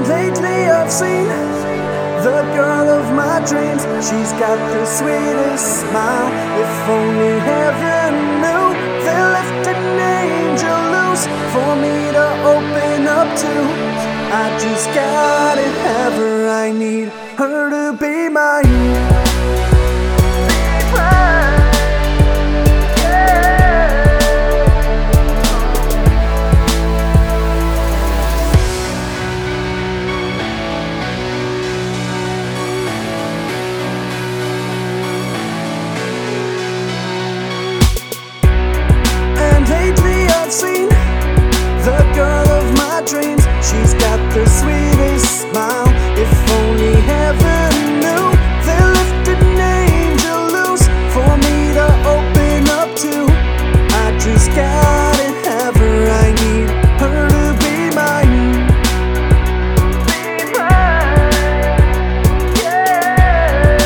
lately I've seen the girl of my dreams. She's got the sweetest smile. If only heaven knew they left an angel loose for me to open up to. I just gotta have her. I need her to be mine. I've seen the girl of my dreams. She's got the sweetest smile. If only heaven knew they left an angel loose for me to open up to. I just gotta have her. I need her to be mine. Be mine, yeah.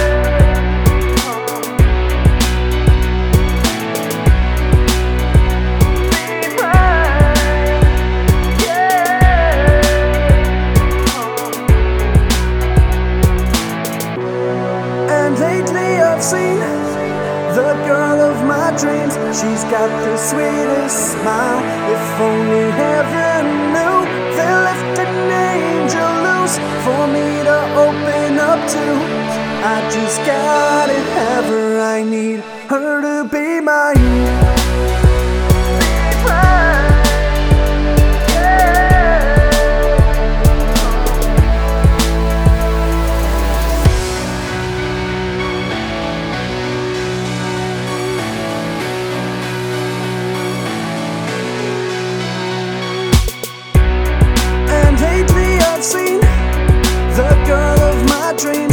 Lately I've seen the girl of my dreams. She's got the sweetest smile. If only heaven knew they left an angel loose for me to open up to. I just gotta have her. I need her to be mine. Lately I've seen the girl of my dreams.